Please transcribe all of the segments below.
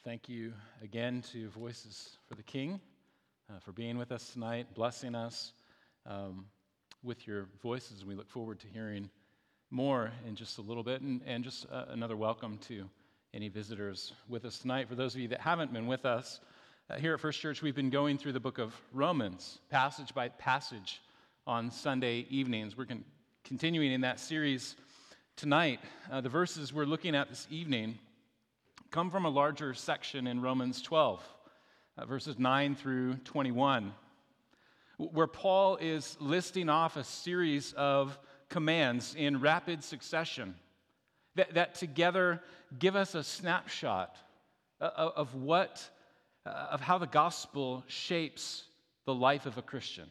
Thank you again to Voices for the King for being with us tonight, blessing us with your voices. We look forward to hearing more in just a little bit, and just another welcome to any visitors with us tonight. For those of you that haven't been with us, here at First Church, we've been going through the book of Romans, passage by passage on Sunday evenings. We're continuing in that series tonight. The verses we're looking at this evening come from a larger section in Romans 12, verses 9 through 21, where Paul is listing off a series of commands in rapid succession that together give us a snapshot of how the gospel shapes the life of a Christian.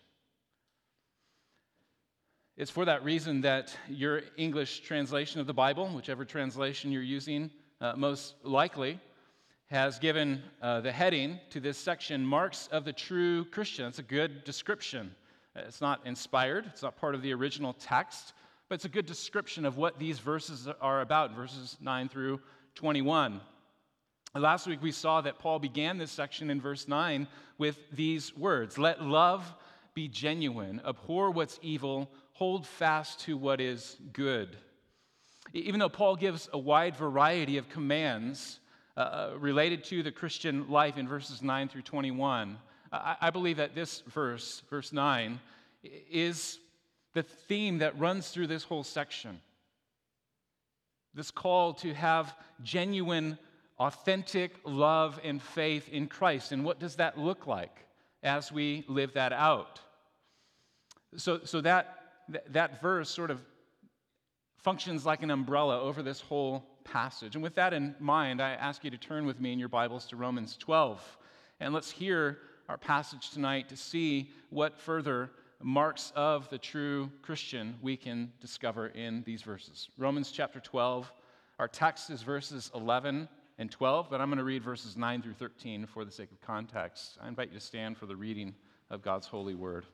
It's for that reason that your English translation of the Bible, whichever translation you're using, most likely has given the heading to this section, Marks of the True Christian. It's a good description. It's not inspired. It's not part of the original text, but it's a good description of what these verses are about, verses 9 through 21. Last week we saw that Paul began this section in verse 9 with these words, "Let love be genuine, abhor what's evil, hold fast to what is good." Even though Paul gives a wide variety of commands related to the Christian life in verses 9 through 21, I believe that this verse 9, is the theme that runs through this whole section. This call to have genuine, authentic love and faith in Christ. And what does that look like as we live that out? So that verse sort of functions like an umbrella over this whole passage. And with that in mind, I ask you to turn with me in your Bibles to Romans 12. And let's hear our passage tonight to see what further marks of the true Christian we can discover in these verses. Romans chapter 12, our text is verses 11 and 12, but I'm going to read verses 9 through 13 for the sake of context. I invite you to stand for the reading of God's holy word.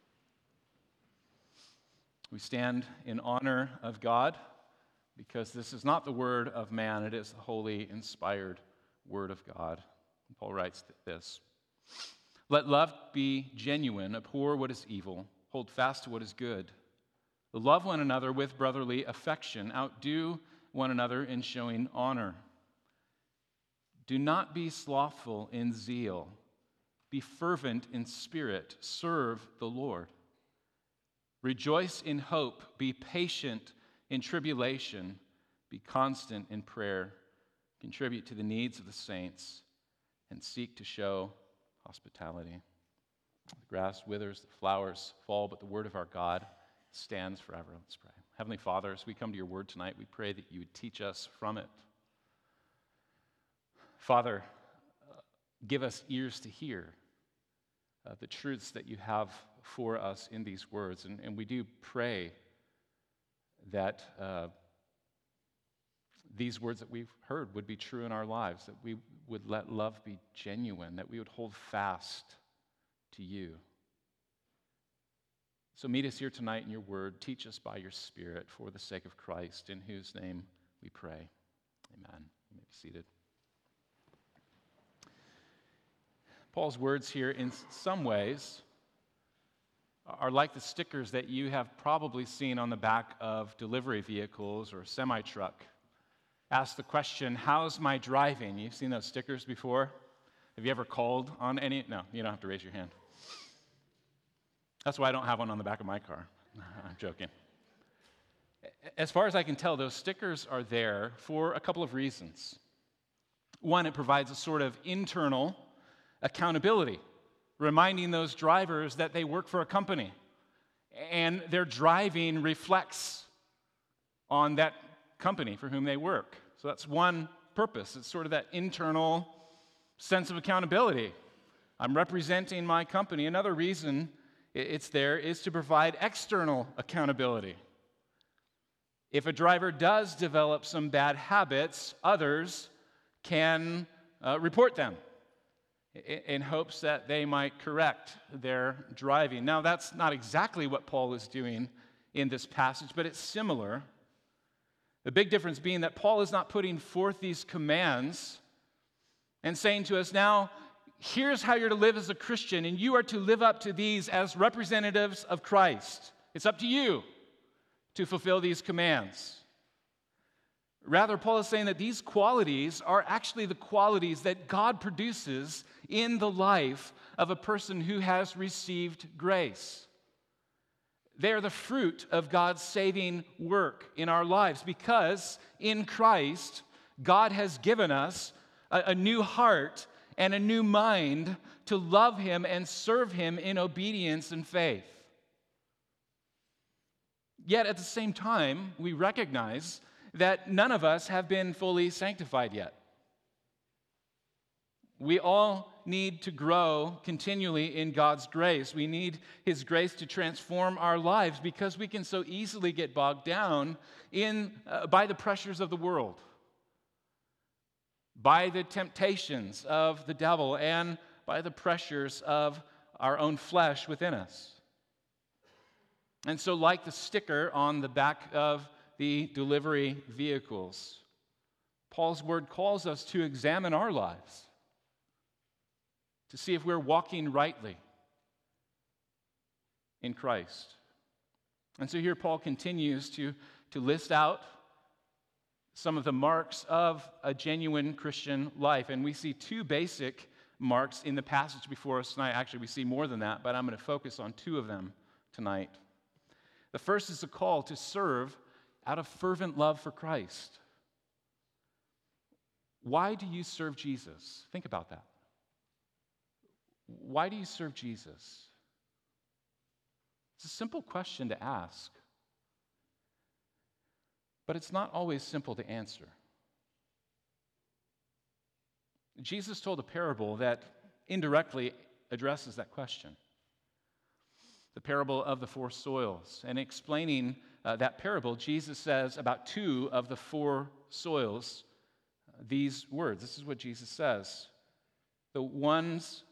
We stand in honor of God because this is not the word of man, it is the holy, inspired word of God. And Paul writes this, "Let love be genuine, abhor what is evil, hold fast to what is good. Love one another with brotherly affection, outdo one another in showing honor. Do not be slothful in zeal, be fervent in spirit, serve the Lord. Rejoice in hope, be patient in tribulation, be constant in prayer, contribute to the needs of the saints, and seek to show hospitality." The grass withers, the flowers fall, but the word of our God stands forever. Let's pray. Heavenly Father, as we come to your word tonight, we pray that you would teach us from it. Father, give us ears to hear the truths that you have for us in these words. And we do pray that these words that we've heard would be true in our lives, that we would let love be genuine, that we would hold fast to you. So meet us here tonight in your word. Teach us by your Spirit for the sake of Christ, in whose name we pray. Amen. You may be seated. Paul's words here, in some ways, are like the stickers that you have probably seen on the back of delivery vehicles or a semi-truck. Ask the question, "How's my driving?" You've seen those stickers before? Have you ever called on any? No, you don't have to raise your hand. That's why I don't have one on the back of my car. I'm joking. As far as I can tell, those stickers are there for a couple of reasons. One, it provides a sort of internal accountability, reminding those drivers that they work for a company and their driving reflects on that company for whom they work. So that's one purpose. It's sort of that internal sense of accountability. I'm representing my company. Another reason it's there is to provide external accountability. If a driver does develop some bad habits, others can report them in hopes that they might correct their driving. Now, that's not exactly what Paul is doing in this passage, but it's similar. The big difference being that Paul is not putting forth these commands and saying to us, now, here's how you're to live as a Christian, and you are to live up to these as representatives of Christ. It's up to you to fulfill these commands. Rather, Paul is saying that these qualities are actually the qualities that God produces in the life of a person who has received grace. They are the fruit of God's saving work in our lives because in Christ, God has given us a new heart and a new mind to love Him and serve Him in obedience and faith. Yet at the same time, we recognize that none of us have been fully sanctified yet. We all need to grow continually in God's grace. We need His grace to transform our lives because we can so easily get bogged down by the pressures of the world, by the temptations of the devil, and by the pressures of our own flesh within us. And so, like the sticker on the back of the delivery vehicles, Paul's word calls us to examine our lives, to see if we're walking rightly in Christ. And so here Paul continues to list out some of the marks of a genuine Christian life. And we see two basic marks in the passage before us tonight. Actually, we see more than that, but I'm going to focus on two of them tonight. The first is a call to serve out of fervent love for Christ. Why do you serve Jesus? Think about that. Why do you serve Jesus? It's a simple question to ask, but it's not always simple to answer. Jesus told a parable that indirectly addresses that question. The parable of the four soils. And explaining that parable, Jesus says about two of the four soils these words. This is what Jesus says. The ones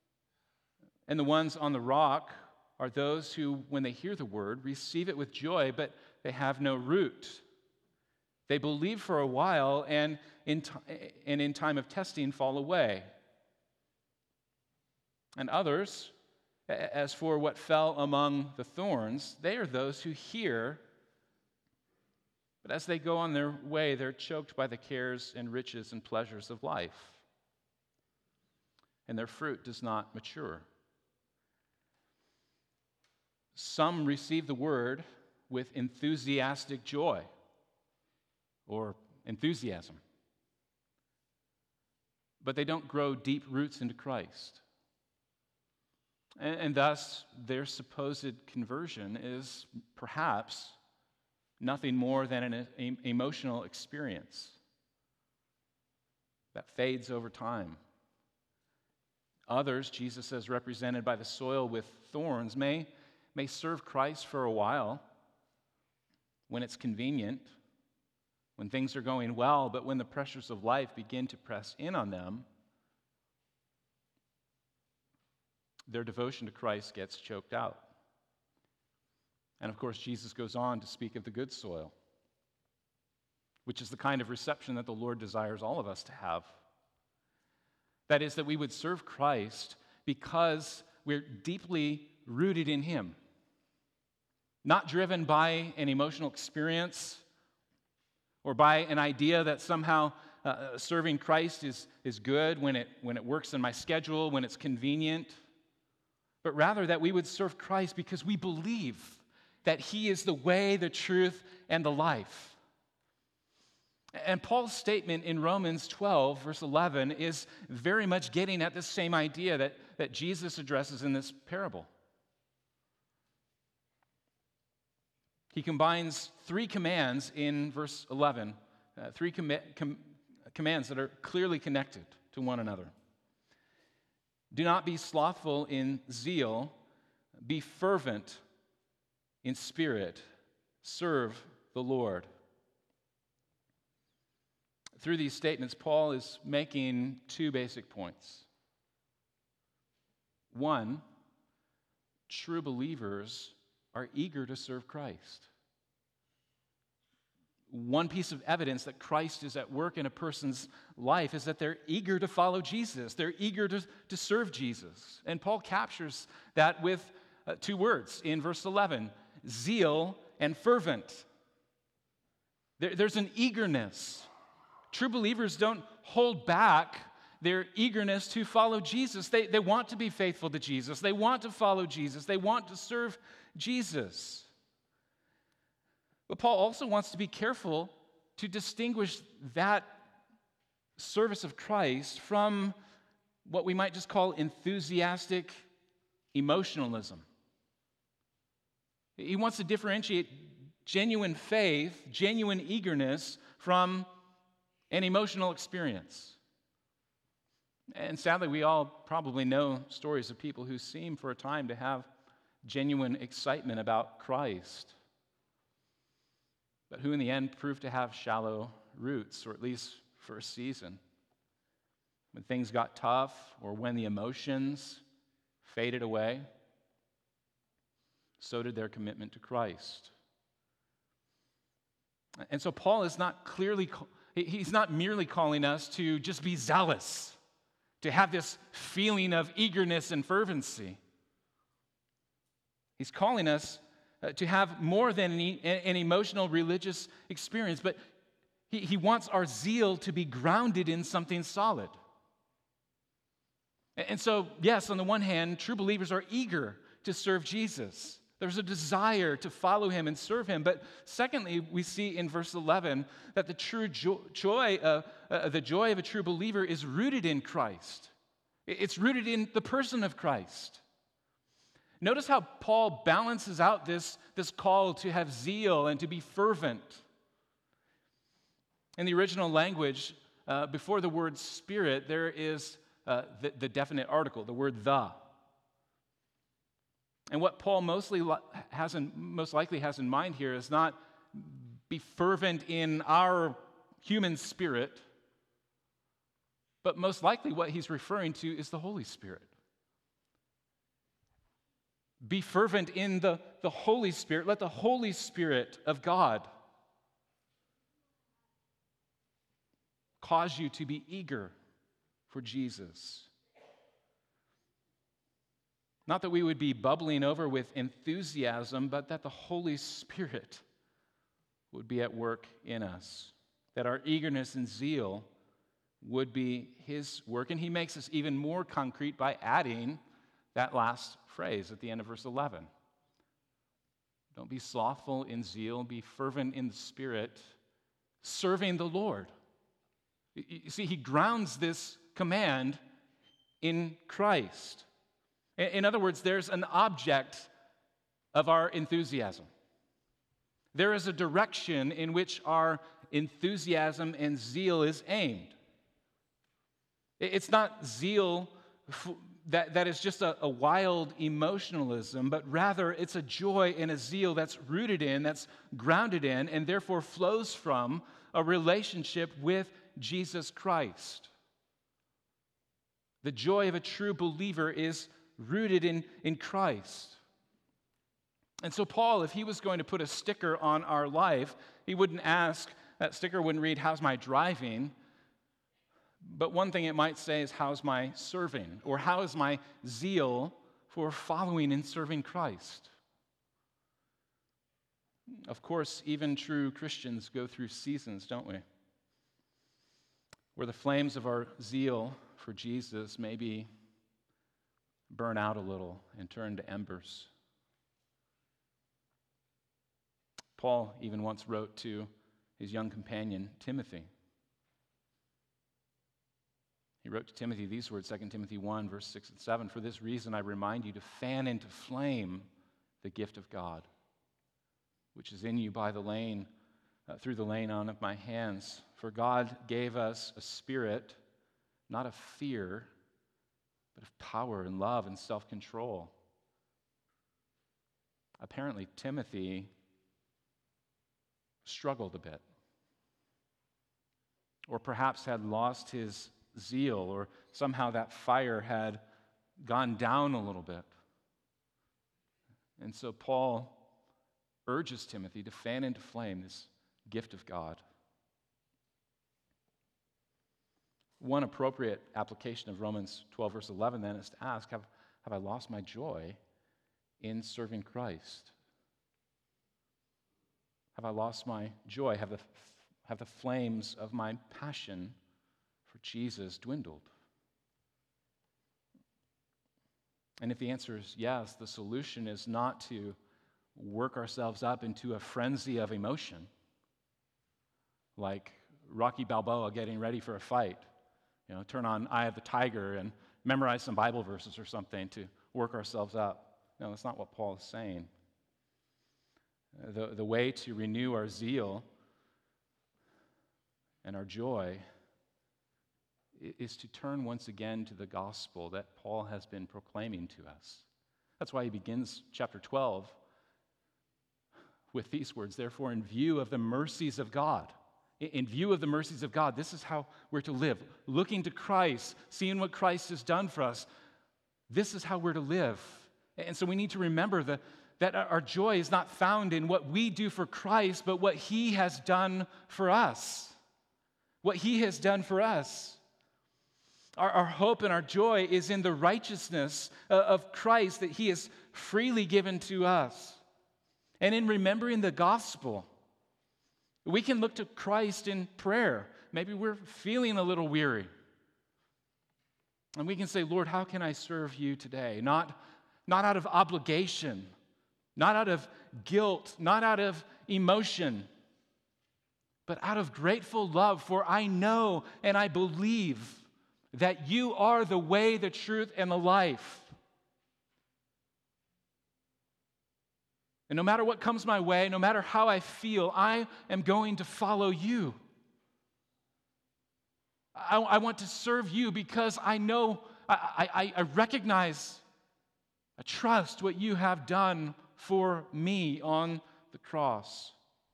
on the rock are those who, when they hear the word, receive it with joy, but they have no root. They believe for a while and in time of testing fall away. And others, as for what fell among the thorns, they are those who hear, but as they go on their way, they're choked by the cares and riches and pleasures of life, and their fruit does not mature. Some receive the word with enthusiastic joy or enthusiasm, but they don't grow deep roots into Christ. And thus, their supposed conversion is perhaps nothing more than an emotional experience that fades over time. Others, Jesus says, represented by the soil with thorns, may serve Christ for a while when it's convenient, when things are going well, but when the pressures of life begin to press in on them, their devotion to Christ gets choked out. And of course, Jesus goes on to speak of the good soil, which is the kind of reception that the Lord desires all of us to have. That is, that we would serve Christ because we're deeply rooted in Him, not driven by an emotional experience or by an idea that somehow serving Christ is good when it works in my schedule, when it's convenient, but rather that we would serve Christ because we believe that He is the way, the truth, and the life. And Paul's statement in Romans 12, verse 11, is very much getting at the same idea that Jesus addresses in this parable. He combines three commands in verse 11, three commands that are clearly connected to one another. Do not be slothful in zeal, be fervent in spirit, serve the Lord. Through these statements, Paul is making two basic points. One, true believers are eager to serve Christ. one piece of evidence that Christ is at work in a person's life is that they're eager to follow Jesus. They're eager to serve Jesus. And Paul captures that with two words in verse 11, zeal and fervent. There's an eagerness. True believers don't hold back their eagerness to follow Jesus. They want to be faithful to Jesus. They want to follow Jesus. They want to serve Jesus. But Paul also wants to be careful to distinguish that service of Christ from what we might just call enthusiastic emotionalism. He wants to differentiate genuine faith, genuine eagerness from an emotional experience. And sadly, we all probably know stories of people who seem for a time to have genuine excitement about Christ, but who in the end proved to have shallow roots, or at least for a season. When things got tough, or when the emotions faded away, so did their commitment to Christ. And so Paul is he's not merely calling us to just be zealous, to have this feeling of eagerness and fervency. He's calling us to have more than an emotional religious experience, but he wants our zeal to be grounded in something solid. And so, yes, on the one hand, true believers are eager to serve Jesus. There's a desire to follow him and serve him. But secondly, we see in verse 11 that the true joy of a true believer is rooted in Christ. It's rooted in the person of Christ. Notice how Paul balances out this call to have zeal and to be fervent. In the original language, before the word spirit, there is the definite article, the word the. And what Paul most likely has in mind here is not be fervent in our human spirit, but most likely what he's referring to is the Holy Spirit. Be fervent in the Holy Spirit. Let the Holy Spirit of God cause you to be eager for Jesus. Not that we would be bubbling over with enthusiasm, but that the Holy Spirit would be at work in us. That our eagerness and zeal would be his work. And he makes this even more concrete by adding that last phrase at the end of verse 11. Don't be slothful in zeal, be fervent in the Spirit, serving the Lord. You see, he grounds this command in Christ. In other words, there's an object of our enthusiasm. There is a direction in which our enthusiasm and zeal is aimed. It's not zeal that is just a wild emotionalism, but rather it's a joy and a zeal that's rooted in, that's grounded in, and therefore flows from a relationship with Jesus Christ. The joy of a true believer is rooted in Christ. And so Paul, if he was going to put a sticker on our life, he wouldn't ask, that sticker wouldn't read, "How's my driving?" But one thing it might say is, "How's my serving?" Or "How is my zeal for following and serving Christ?" Of course, even true Christians go through seasons, don't we? Where the flames of our zeal for Jesus maybe burn out a little and turn to embers. Paul even once wrote to his young companion, Timothy. He wrote to Timothy these words, 2 Timothy 1, verse 6 and 7, "For this reason I remind you to fan into flame the gift of God, which is in you by the laying, through the laying on of my hands. For God gave us a spirit, not of fear, but of power and love and self-control." Apparently, Timothy struggled a bit, or perhaps had lost his zeal, or somehow that fire had gone down a little bit. And so Paul urges Timothy to fan into flame this gift of God. One appropriate application of Romans 12, verse 11, then, is to ask, have I lost my joy in serving Christ? Have I lost my joy? Have the flames of my passion for Jesus dwindled? And if the answer is yes, the solution is not to work ourselves up into a frenzy of emotion, like Rocky Balboa getting ready for a fight. Turn on Eye of the Tiger and memorize some Bible verses or something to work ourselves up. No, that's not what Paul is saying. The way to renew our zeal and our joy is to turn once again to the gospel that Paul has been proclaiming to us. That's why he begins chapter 12 with these words, therefore, in view of the mercies of God. In view of the mercies of God, this is how we're to live. Looking to Christ, seeing what Christ has done for us, this is how we're to live. And so we need to remember that our joy is not found in what we do for Christ, but what He has done for us. What He has done for us. Our hope and our joy is in the righteousness of Christ that He has freely given to us. And in remembering the gospel, we can look to Christ in prayer. Maybe we're feeling a little weary. And we can say, Lord, how can I serve you today? Not out of obligation, not out of guilt, not out of emotion, but out of grateful love, for I know and I believe that you are the way, the truth, and the life. And no matter what comes my way, no matter how I feel, I am going to follow you. I want to serve you because I know, I recognize, I trust what you have done for me on the cross.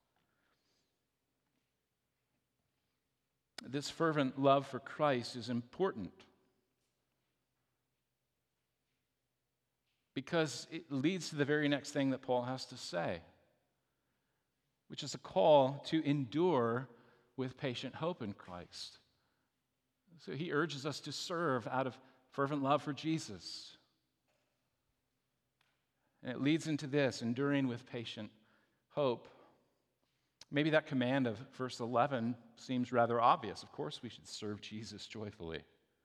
This fervent love for Christ is important because it leads to the very next thing that Paul has to say, which is a call to endure with patient hope in Christ. So he urges us to serve out of fervent love for Jesus. And it leads into this, enduring with patient hope. Maybe that command of verse 11 seems rather obvious. Of course we should serve Jesus joyfully.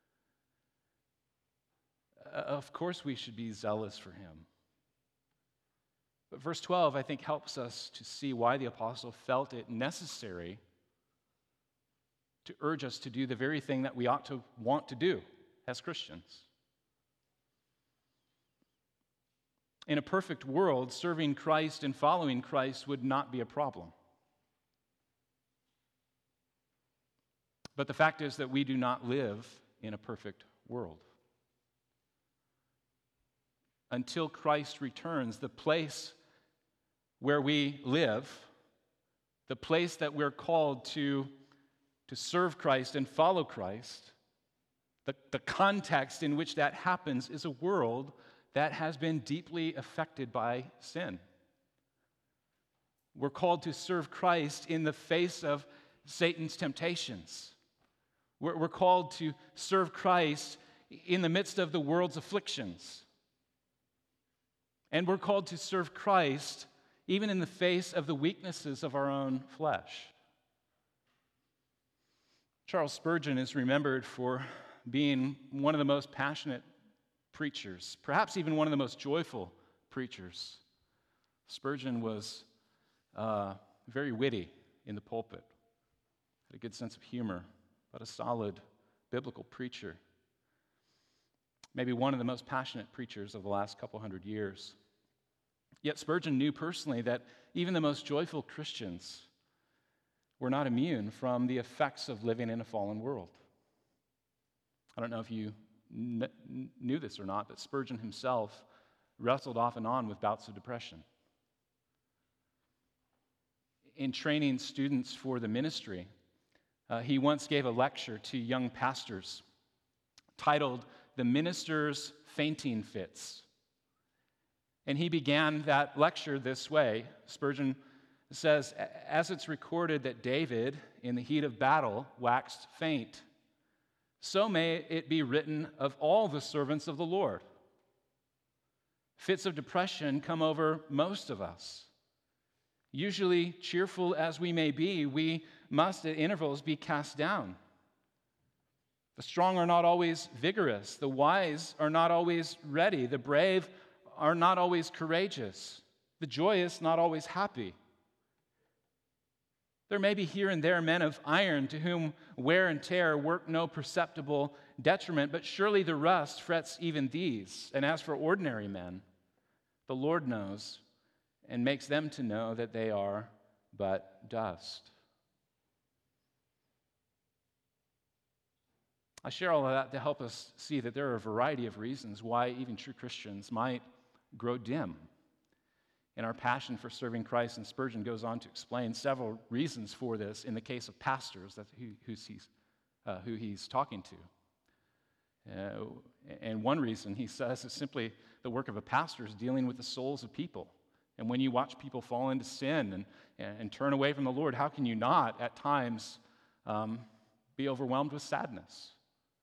Of course we should be zealous for Him. But verse 12, I think, helps us to see why the apostle felt it necessary to urge us to do the very thing that we ought to want to do as Christians. In a perfect world, serving Christ and following Christ would not be a problem. But the fact is that we do not live in a perfect world. Until Christ returns, the place where we live, the place that we're called to serve Christ and follow Christ, the context in which that happens is a world that has been deeply affected by sin. We're called to serve Christ in the face of Satan's temptations. We're called to serve Christ in the midst of the world's afflictions. And we're called to serve Christ even in the face of the weaknesses of our own flesh. Charles Spurgeon is remembered for being one of the most passionate preachers, perhaps even one of the most joyful preachers. Spurgeon was very witty in the pulpit, had a good sense of humor, but a solid biblical preacher. Maybe one of the most passionate preachers of the last couple hundred years. Yet Spurgeon knew personally that even the most joyful Christians were not immune from the effects of living in a fallen world. I don't know if you knew this or not, but Spurgeon himself wrestled off and on with bouts of depression. In training students for the ministry, he once gave a lecture to young pastors titled, "The Minister's Fainting Fits." And he began that lecture this way. Spurgeon It says, as it's recorded that David, in the heat of battle, waxed faint, so may it be written of all the servants of the Lord. Fits of depression come over most of us. Usually, cheerful as we may be, we must at intervals be cast down. The strong are not always vigorous. The wise are not always ready. The brave are not always courageous. The joyous not always happy. There may be here and there men of iron to whom wear and tear work no perceptible detriment, but surely the rust frets even these. And as for ordinary men, the Lord knows and makes them to know that they are but dust. I share all of that to help us see that there are a variety of reasons why even true Christians might grow dim in our passion for serving Christ. And Spurgeon goes on to explain several reasons for this in the case of pastors, that's who he's talking to. And one reason, he says, is simply the work of a pastor is dealing with the souls of people. And when you watch people fall into sin and turn away from the Lord, how can you not, at times, be overwhelmed with sadness?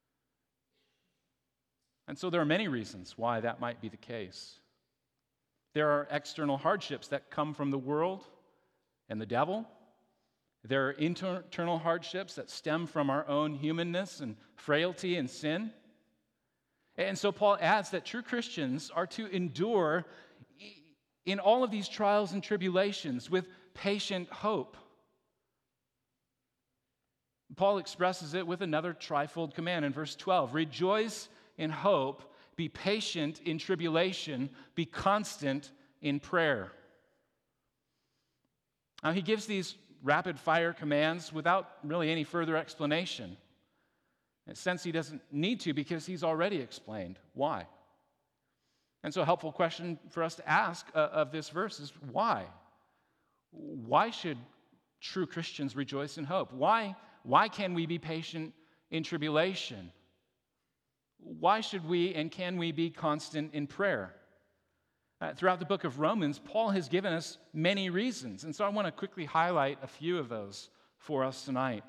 And so there are many reasons why that might be the case. There are external hardships that come from the world and the devil. There are internal hardships that stem from our own humanness and frailty and sin. And so Paul adds that true Christians are to endure in all of these trials and tribulations with patient hope. Paul expresses it with another trifold command in verse 12. Rejoice in hope, be patient in tribulation, be constant in prayer. Now, he gives these rapid-fire commands without really any further explanation. In a sense, he doesn't need to because he's already explained why. And so a helpful question for us to ask of this verse is why? Why should true Christians rejoice in hope? Why can we be patient in tribulation? Why should we and can we be constant in prayer? Throughout the book of Romans, Paul has given us many reasons, and so I want to quickly highlight a few of those for us tonight.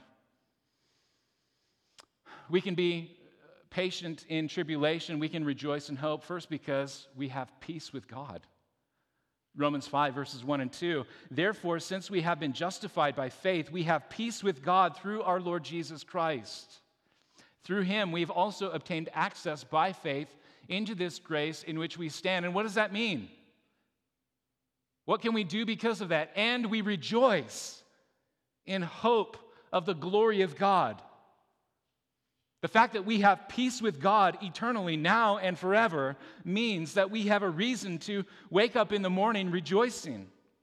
We can be patient in tribulation, we can rejoice in hope, first because we have peace with God. Romans 5, verses 1 and 2. Therefore, since we have been justified by faith, we have peace with God through our Lord Jesus Christ. Through him, we've also obtained access by faith into this grace in which we stand. And what does that mean? What can we do because of that? And we rejoice in hope of the glory of God. The fact that we have peace with God eternally, now and forever, means that we have a reason to wake up in the morning rejoicing.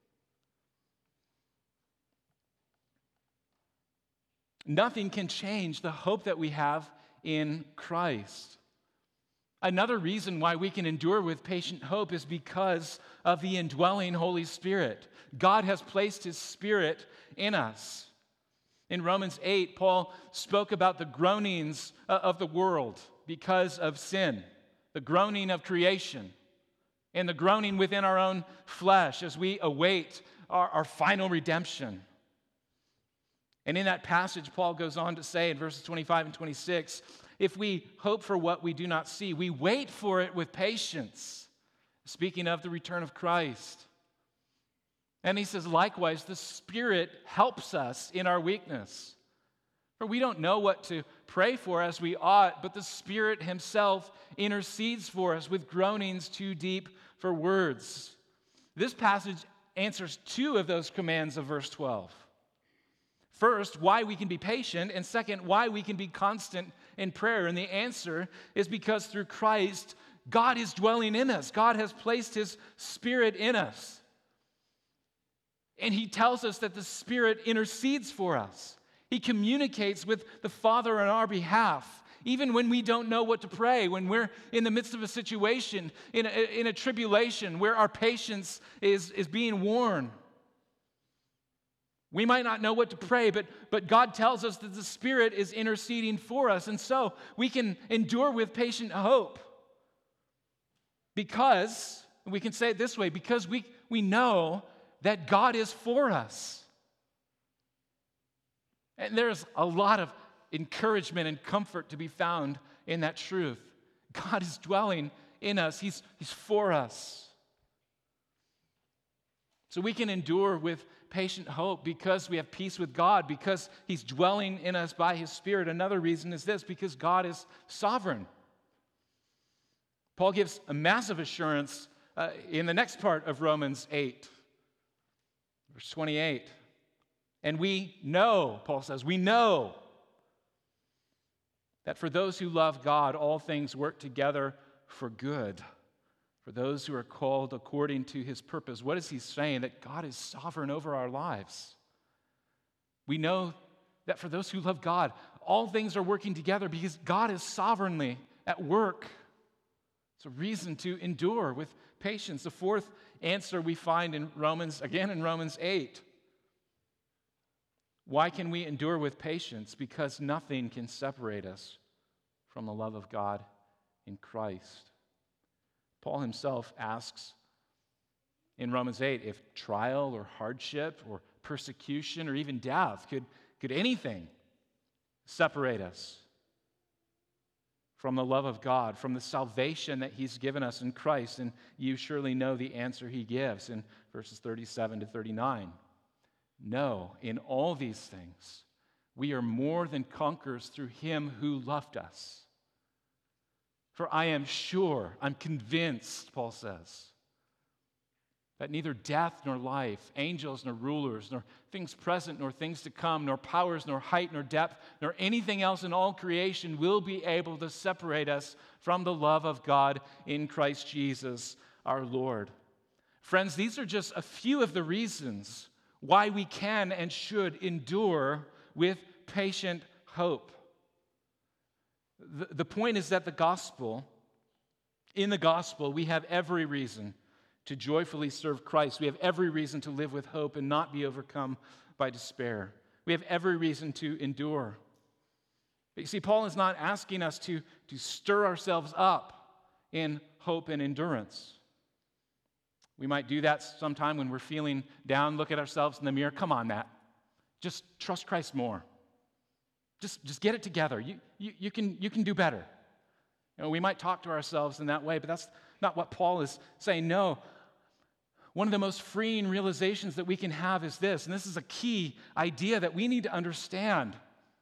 Nothing can change the hope that we have in Christ. Another reason why we can endure with patient hope is because of the indwelling Holy Spirit. God has placed his Spirit in us. In Romans 8, Paul spoke about the groanings of the world because of sin, the groaning of creation, and the groaning within our own flesh as we await our final redemption. And in that passage, Paul goes on to say in verses 25 and 26, if we hope for what we do not see, we wait for it with patience. Speaking of the return of Christ. And he says, likewise, the Spirit helps us in our weakness. For we don't know what to pray for as we ought, but the Spirit himself intercedes for us with groanings too deep for words. This passage answers two of those commands of verse 12. First, why we can be patient, and second, why we can be constant in prayer. And the answer is because through Christ, God is dwelling in us. God has placed his Spirit in us. And he tells us that the Spirit intercedes for us. He communicates with the Father on our behalf, even when we don't know what to pray, when we're in the midst of a situation, in a tribulation where our patience is being worn. We might not know what to pray, but God tells us that the Spirit is interceding for us. And so we can endure with patient hope because, we can say it this way, because we know that God is for us. And there's a lot of encouragement and comfort to be found in that truth. God is dwelling in us. He's for us. So we can endure with patient hope because we have peace with God, because He's dwelling in us by His Spirit. Another reason is this: because God is sovereign. Paul gives a massive assurance in the next part of Romans 8, verse 28. And we know, Paul says, we know that for those who love God, all things work together for good, for those who are called according to His purpose. What is he saying? That God is sovereign over our lives. We know that for those who love God, all things are working together because God is sovereignly at work. It's a reason to endure with patience. The fourth answer we find in Romans 8. Why can we endure with patience? Because nothing can separate us from the love of God in Christ. Paul himself asks in Romans 8 if trial or hardship or persecution or even death could anything separate us from the love of God, from the salvation that He's given us in Christ. And you surely know the answer he gives in verses 37 to 39. No, in all these things, we are more than conquerors through Him who loved us. For I am sure, I'm convinced, Paul says, that neither death nor life, angels nor rulers, nor things present nor things to come, nor powers nor height nor depth, nor anything else in all creation will be able to separate us from the love of God in Christ Jesus our Lord. Friends, these are just a few of the reasons why we can and should endure with patient hope. The point is that in the gospel, we have every reason to joyfully serve Christ. We have every reason to live with hope and not be overcome by despair. We have every reason to endure. But you see, Paul is not asking us to stir ourselves up in hope and endurance. We might do that sometime when we're feeling down, look at ourselves in the mirror. Come on, Matt. Just trust Christ more. Just get it together. You can do better. We might talk to ourselves in that way, but that's not what Paul is saying. No. One of the most freeing realizations that we can have is this, and this is a key idea that we need to understand.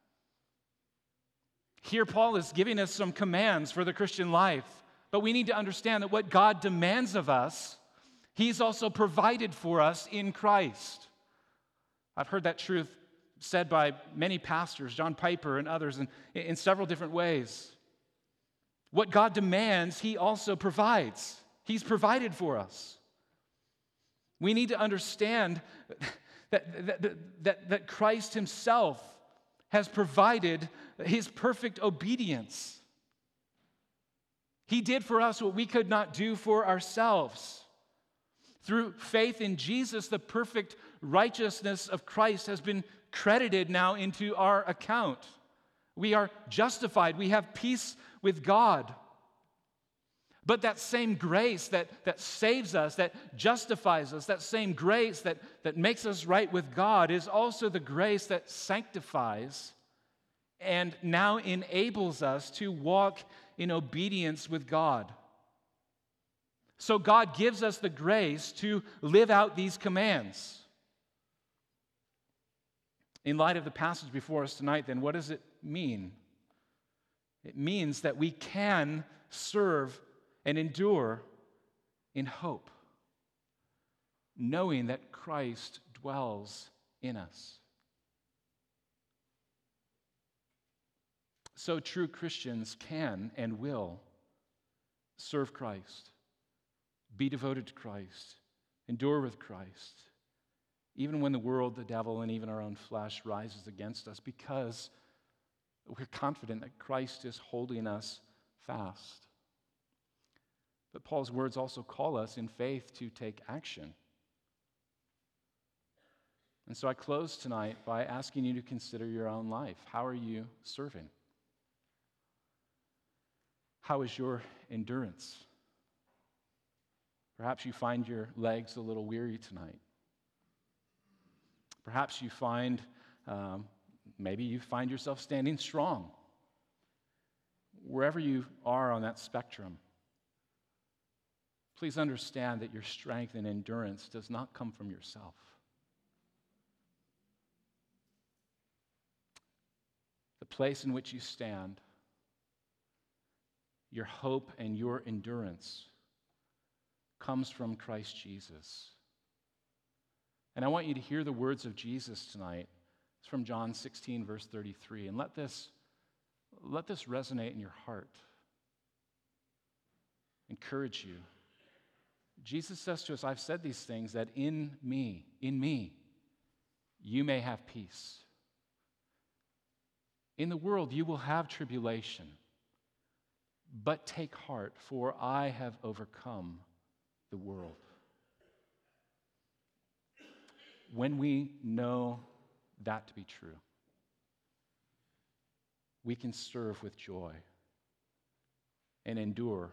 Here, Paul is giving us some commands for the Christian life, but we need to understand that what God demands of us, He's also provided for us in Christ. I've heard that truth said by many pastors, John Piper and others, in several different ways. What God demands, He also provides. He's provided for us. We need to understand that Christ Himself has provided His perfect obedience. He did for us what we could not do for ourselves. Through faith in Jesus, the perfect righteousness of Christ has been credited now into our account. We are justified. We have peace with God. But that same grace that saves us, that justifies us, that same grace that makes us right with God is also the grace that sanctifies and now enables us to walk in obedience with God. So God gives us the grace to live out these commands. In light of the passage before us tonight, then, what does it mean? It means that we can serve and endure in hope, knowing that Christ dwells in us. So true Christians can and will serve Christ, be devoted to Christ, endure with Christ, even when the world, the devil, and even our own flesh rises against us, because we're confident that Christ is holding us fast. But Paul's words also call us in faith to take action. And so I close tonight by asking you to consider your own life. How are you serving? How is your endurance? Perhaps you find your legs a little weary tonight. Perhaps you find, maybe you find yourself standing strong. Wherever you are on that spectrum, please understand that your strength and endurance does not come from yourself. The place in which you stand, your hope and your endurance comes from Christ Jesus. And I want you to hear the words of Jesus tonight. It's from John 16, verse 33. And let this resonate in your heart. Encourage you. Jesus says to us, I've said these things that in me, you may have peace. In the world you will have tribulation, but take heart, for I have overcome the world. When we know that to be true, we can serve with joy and endure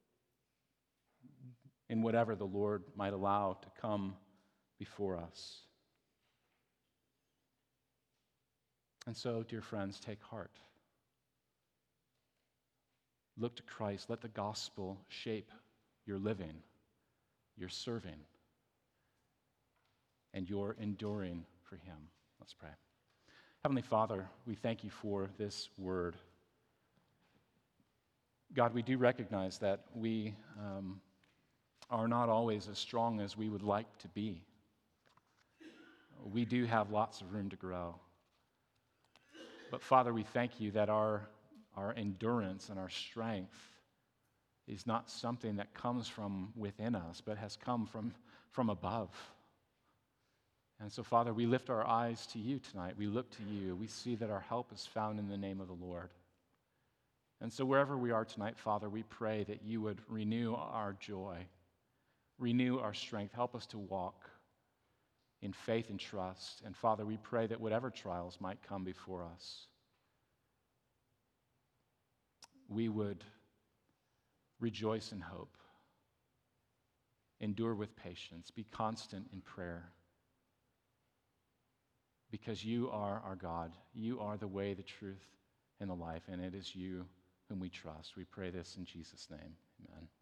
in whatever the Lord might allow to come before us. And so, dear friends, take heart. Look to Christ. Let the gospel shape your living, your serving, and your enduring for Him. Let's pray. Heavenly Father, we thank you for this word. God, we do recognize that we are not always as strong as we would like to be. We do have lots of room to grow. But Father, we thank you that our endurance and our strength is not something that comes from within us, but has come from above. And so, Father, we lift our eyes to you tonight. We look to you. We see that our help is found in the name of the Lord. And so wherever we are tonight, Father, we pray that you would renew our joy, renew our strength, help us to walk in faith and trust. And Father, we pray that whatever trials might come before us, we would rejoice in hope, endure with patience, be constant in prayer, because you are our God. You are the way, the truth, and the life, and it is you whom we trust. We pray this in Jesus' name. Amen.